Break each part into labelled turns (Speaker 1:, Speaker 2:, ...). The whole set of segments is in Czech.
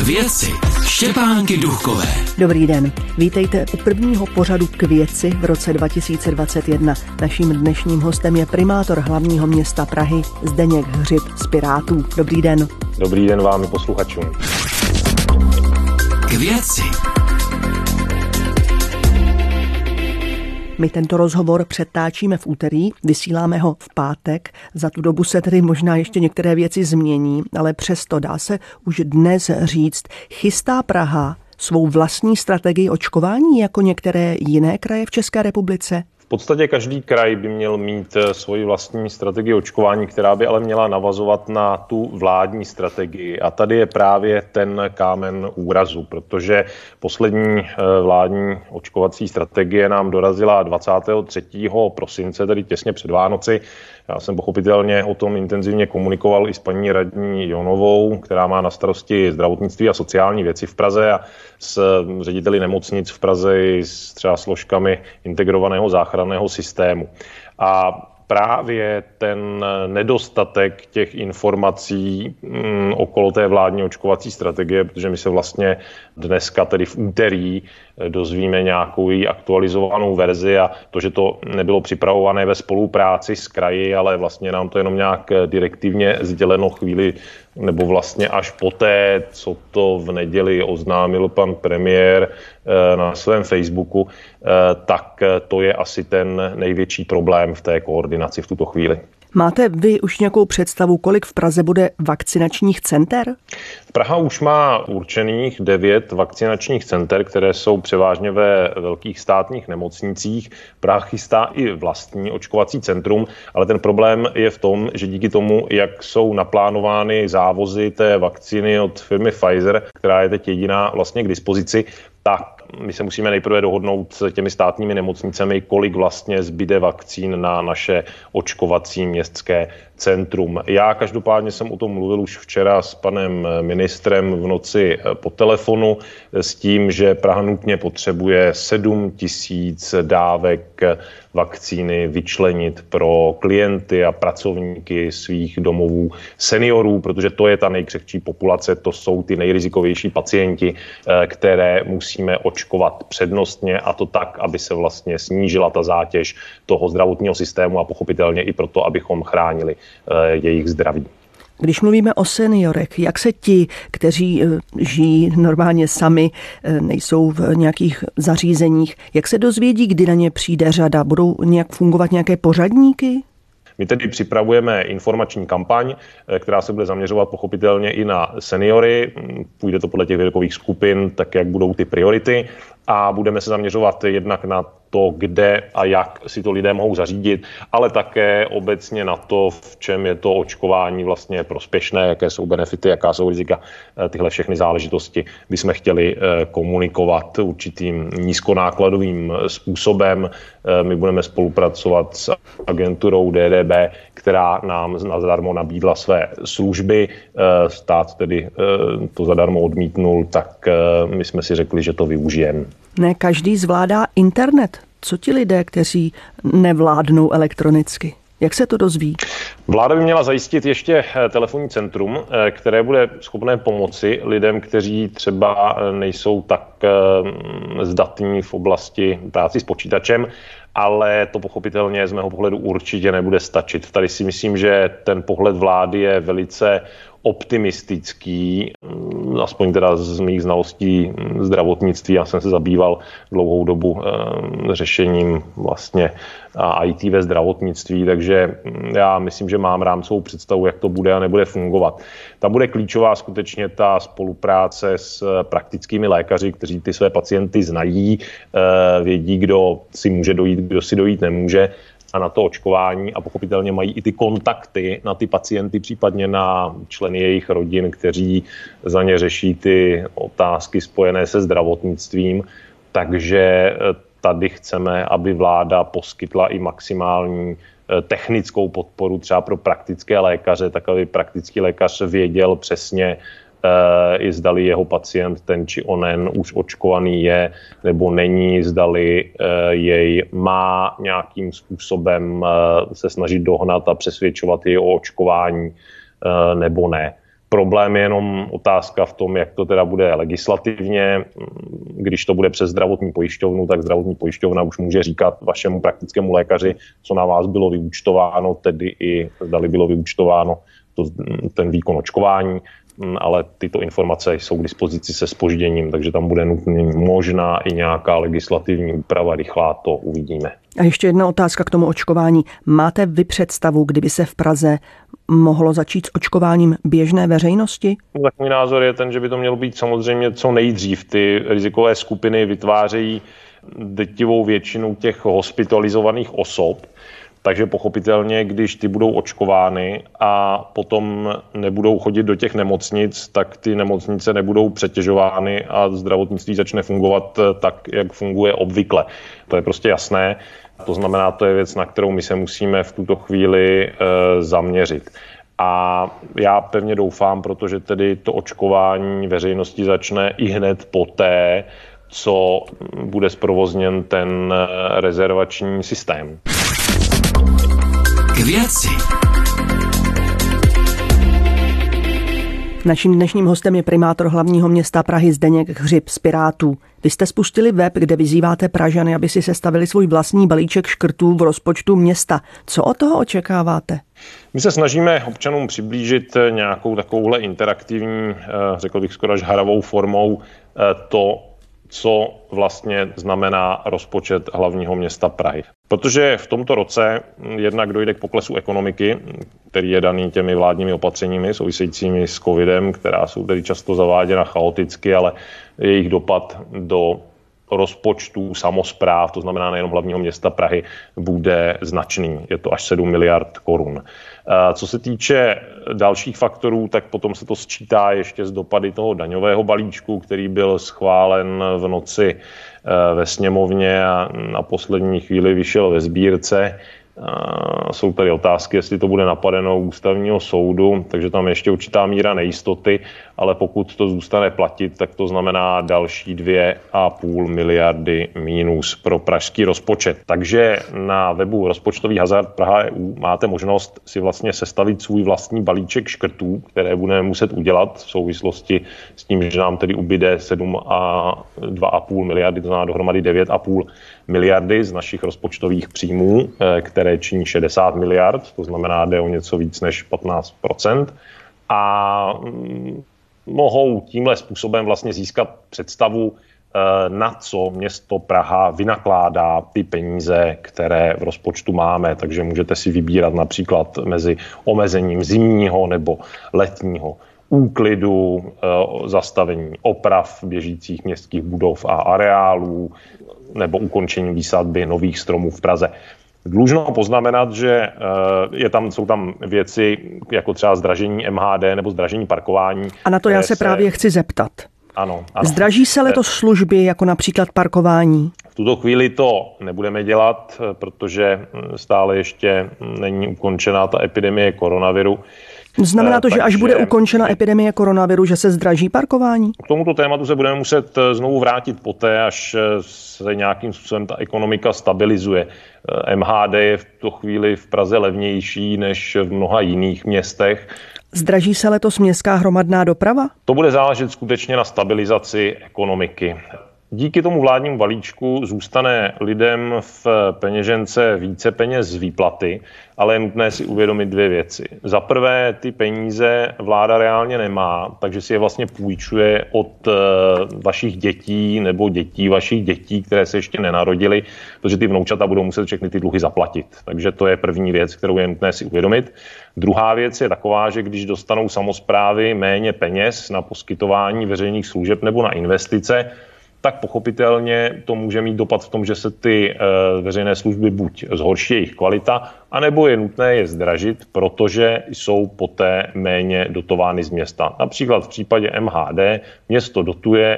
Speaker 1: K věci Štěpánky Duchkové.
Speaker 2: Dobrý den, vítejte u prvního pořadu K věci v roce 2021. Naším dnešním hostem je primátor hlavního města Prahy Zdeněk Hřib z Pirátů. Dobrý den.
Speaker 3: Dobrý den vám i posluchačům.
Speaker 1: K věci.
Speaker 2: My tento rozhovor přetáčíme v úterý, vysíláme ho v pátek. Za tu dobu se tedy možná ještě některé věci změní, ale přesto dá se už dnes říct, chystá Praha svou vlastní strategii očkování jako některé jiné kraje v České republice?
Speaker 3: V podstatě každý kraj by měl mít svoji vlastní strategii očkování, která by ale měla navazovat na tu vládní strategii. A tady je právě ten kámen úrazu, protože poslední vládní očkovací strategie nám dorazila 23. prosince, tedy těsně před Vánoci. Já jsem pochopitelně o tom intenzivně komunikoval i s paní radní Jonovou, která má na starosti zdravotnictví a sociální věci v Praze, a s řediteli nemocnic v Praze i s třeba složkami integrovaného záchranného systému. A právě ten nedostatek těch informací okolo té vládní očkovací strategie, protože my se vlastně dneska, tedy v úterý, dozvíme nějakou její aktualizovanou verzi, a to, že to nebylo připravované ve spolupráci s kraji, ale vlastně nám to jenom nějak direktivně sděleno chvíli, nebo vlastně až poté, co to v neděli oznámil pan premiér na svém Facebooku, tak to je asi ten největší problém v té koordinaci v tuto chvíli.
Speaker 2: Máte vy už nějakou představu, kolik v Praze bude vakcinačních center?
Speaker 3: Praha už má určených 9 vakcinačních center, které jsou převážně ve velkých státních nemocnicích. Praha chystá i vlastní očkovací centrum, ale ten problém je v tom, že díky tomu, jak jsou naplánovány závozy té vakcíny od firmy Pfizer, která je teď jediná vlastně k dispozici, tak my se musíme nejprve dohodnout s těmi státními nemocnicemi, kolik vlastně zbyde vakcín na naše očkovací městské centrum. Já každopádně jsem o tom mluvil už včera s panem ministrem v noci po telefonu s tím, že Praha nutně potřebuje 7 000 dávek vakcíny vyčlenit pro klienty a pracovníky svých domovů seniorů, protože to je ta nejkřehčí populace, to jsou ty nejrizikovější pacienti, které musíme očkovat přednostně, a to tak, aby se vlastně snížila ta zátěž toho zdravotního systému a pochopitelně i proto, abychom chránili jejich zdraví.
Speaker 2: Když mluvíme o seniorech, jak se ti, kteří žijí normálně sami, nejsou v nějakých zařízeních, jak se dozvědí, kdy na ně přijde řada? Budou nějak fungovat nějaké pořadníky?
Speaker 3: My tedy připravujeme informační kampaň, která se bude zaměřovat pochopitelně i na seniory. Půjde to podle těch věkových skupin, tak jak budou ty priority, a budeme se zaměřovat jednak na to, kde a jak si to lidé mohou zařídit, ale také obecně na to, v čem je to očkování vlastně prospěšné, jaké jsou benefity, jaká jsou rizika. Tyhle všechny záležitosti bychom chtěli komunikovat určitým nízkonákladovým způsobem. My budeme spolupracovat s agenturou DDB, která nám zadarmo nabídla své služby. Stát tedy to zadarmo odmítnul, tak my jsme si řekli, že to využijeme.
Speaker 2: Ne každý zvládá internet. Co ti lidé, kteří nevládnou elektronicky? Jak se to dozví?
Speaker 3: Vláda by měla zajistit ještě telefonní centrum, které bude schopné pomoci lidem, kteří třeba nejsou tak zdatní v oblasti práci s počítačem, ale to pochopitelně z mého pohledu určitě nebude stačit. Tady si myslím, že ten pohled vlády je velice optimistický, aspoň teda z mých znalostí zdravotnictví. Já jsem se zabýval dlouhou dobu řešením vlastně IT ve zdravotnictví, takže já myslím, že mám rámcovou představu, jak to bude a nebude fungovat. Tam bude klíčová skutečně ta spolupráce s praktickými lékaři, kteří ty své pacienty znají, vědí, kdo si může dojít, kdo si dojít nemůže, a na to očkování, a pochopitelně mají i ty kontakty na ty pacienty, případně na členy jejich rodin, kteří za ně řeší ty otázky spojené se zdravotnictvím. Takže tady chceme, aby vláda poskytla i maximální technickou podporu třeba pro praktické lékaře, tak aby praktický lékař věděl přesně, i zdali jeho pacient ten či onen už očkovaný je nebo není, zdali jej má nějakým způsobem se snažit dohnat a přesvědčovat jej o očkování nebo ne. Problém je jenom otázka v tom, jak to teda bude legislativně. Když to bude přes zdravotní pojišťovnu, tak zdravotní pojišťovna už může říkat vašemu praktickému lékaři, co na vás bylo vyúčtováno, tedy i zdali bylo vyúčtováno ten výkon očkování, ale tyto informace jsou k dispozici se zpožděním, takže tam bude nutný možná i nějaká legislativní úprava rychlá, to uvidíme.
Speaker 2: A ještě jedna otázka k tomu očkování. Máte vy představu, kdyby se v Praze mohlo začít s očkováním běžné veřejnosti?
Speaker 3: Takový názor je ten, že by to mělo být samozřejmě co nejdřív. Ty rizikové skupiny vytvářejí drtivou většinu těch hospitalizovaných osob, takže pochopitelně, když ty budou očkovány a potom nebudou chodit do těch nemocnic, tak ty nemocnice nebudou přetěžovány a zdravotnictví začne fungovat tak, jak funguje obvykle. To je prostě jasné. To znamená, to je věc, na kterou my se musíme v tuto chvíli zaměřit. A já pevně doufám, protože tedy to očkování veřejnosti začne i hned poté, co bude zprovozněn ten rezervační systém.
Speaker 1: K věci.
Speaker 2: Naším dnešním hostem je primátor hlavního města Prahy Zdeněk Hřib z Pirátů. Vy jste spustili web, kde vyzýváte Pražany, aby si sestavili svůj vlastní balíček škrtů v rozpočtu města. Co od toho očekáváte?
Speaker 3: My se snažíme občanům přiblížit nějakou takovouhle interaktivní, řekl bych skoro až haravou formou to, co vlastně znamená rozpočet hlavního města Prahy. Protože v tomto roce jednak dojde k poklesu ekonomiky, který je daný těmi vládními opatřeními souvisejícími s covidem, která jsou tedy často zaváděna chaoticky, ale jejich dopad do rozpočtů samospráv, to znamená nejenom hlavního města Prahy, bude značný. Je to až 7 miliard korun. Co se týče dalších faktorů, tak potom se to sčítá ještě z dopady toho daňového balíčku, který byl schválen v noci ve sněmovně a na poslední chvíli vyšel ve sbírce. Jsou tady otázky, jestli to bude napadeno u ústavního soudu, takže tam ještě určitá míra nejistoty, ale pokud to zůstane platit, tak to znamená další 2,5 miliardy mínus pro pražský rozpočet. Takže na webu Rozpočtový hazard Praha.eu máte možnost si vlastně sestavit svůj vlastní balíček škrtů, které budeme muset udělat v souvislosti s tím, že nám tedy ubyde 2,5 miliardy, to znamená dohromady 9,5 miliardy z našich rozpočtových příjmů, které činí 60 miliard, to znamená, jde o něco víc než 15%. A mohou tímhle způsobem vlastně získat představu, na co město Praha vynakládá ty peníze, které v rozpočtu máme. Takže můžete si vybírat například mezi omezením zimního nebo letního úklidu, zastavení oprav běžících městských budov a areálů nebo ukončení výsadby nových stromů v Praze. Dlužno poznamenat, že jsou tam věci jako třeba zdražení MHD nebo zdražení parkování.
Speaker 2: A na to já se právě chci zeptat.
Speaker 3: Ano.
Speaker 2: Zdraží se letos služby, jako například parkování?
Speaker 3: V tuto chvíli to nebudeme dělat, protože stále ještě není ukončená ta epidemie koronaviru.
Speaker 2: Znamená to, že až bude ukončena epidemie koronaviru, že se zdraží parkování?
Speaker 3: K tomuto tématu se budeme muset znovu vrátit poté, až se nějakým způsobem ta ekonomika stabilizuje. MHD je v tuto chvíli v Praze levnější než v mnoha jiných městech.
Speaker 2: Zdraží se letos městská hromadná doprava?
Speaker 3: To bude záležet skutečně na stabilizaci ekonomiky. Díky tomu vládnímu balíčku zůstane lidem v peněžence více peněz z výplaty, ale je nutné si uvědomit dvě věci. Za prvé, ty peníze vláda reálně nemá, takže si je vlastně půjčuje od vašich dětí nebo dětí vašich dětí, které se ještě nenarodily, protože ty vnoučata budou muset všechny ty dluhy zaplatit. Takže to je první věc, kterou je nutné si uvědomit. Druhá věc je taková, že když dostanou samosprávy méně peněz na poskytování veřejných služeb nebo na investice, tak pochopitelně to může mít dopad v tom, že se ty veřejné služby buď zhorší jejich kvalita, anebo je nutné je zdražit, protože jsou poté méně dotovány z města. Například v případě MHD město dotuje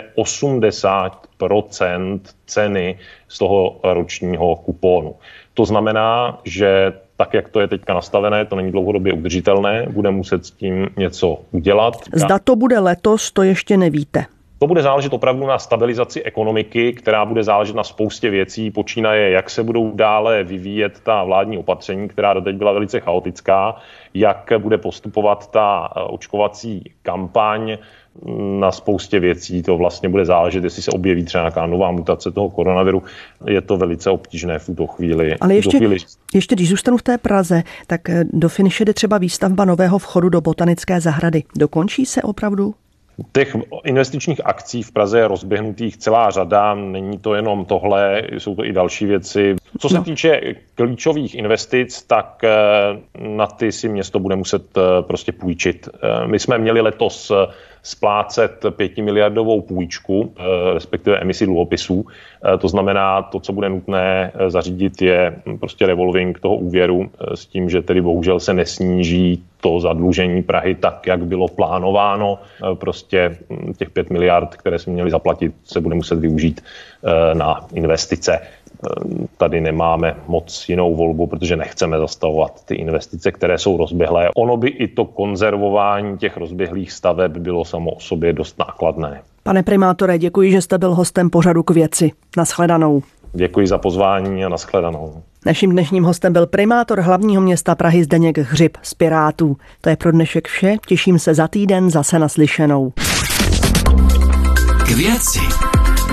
Speaker 3: 80% ceny z toho ročního kupónu. To znamená, že tak, jak to je teďka nastavené, to není dlouhodobě udržitelné, bude muset s tím něco udělat.
Speaker 2: Zda to bude letos, to ještě nevíte.
Speaker 3: To bude záležet opravdu na stabilizaci ekonomiky, která bude záležet na spoustě věcí, počínaje, jak se budou dále vyvíjet ta vládní opatření, která doteď byla velice chaotická, jak bude postupovat ta očkovací kampaň. Na spoustě věcí to vlastně bude záležet, jestli se objeví třeba nějaká nová mutace toho koronaviru. Je to velice obtížné v tuto chvíli.
Speaker 2: Ale ještě když zůstanu v té Praze, tak do finiše jde třeba výstavba nového vchodu do botanické zahrady. Dokončí se opravdu?
Speaker 3: Těch investičních akcí v Praze je rozběhnutých celá řada, není to jenom tohle, jsou to i další věci. Co se týče klíčových investic, tak na ty si město bude muset prostě půjčit. My jsme měli letos splácet 5miliardovou půjčku, respektive emisi dluhopisů. To znamená, to, co bude nutné zařídit, je prostě revolving toho úvěru s tím, že tedy bohužel se nesníží to zadlužení Prahy tak, jak bylo plánováno. Prostě těch 5 miliard, které jsme měli zaplatit, se bude muset využít na investice. Tady nemáme moc jinou volbu, protože nechceme zastavovat ty investice, které jsou rozběhlé. Ono by i to konzervování těch rozběhlých staveb bylo samo o sobě dost nákladné.
Speaker 2: Pane primátore, děkuji, že jste byl hostem pořadu K věci. Nashledanou.
Speaker 3: Děkuji za pozvání a nashledanou.
Speaker 2: Naším dnešním hostem byl primátor hlavního města Prahy Zdeněk Hřib z Pirátů. To je pro dnešek vše, těším se za týden zase naslyšenou.
Speaker 1: K věci.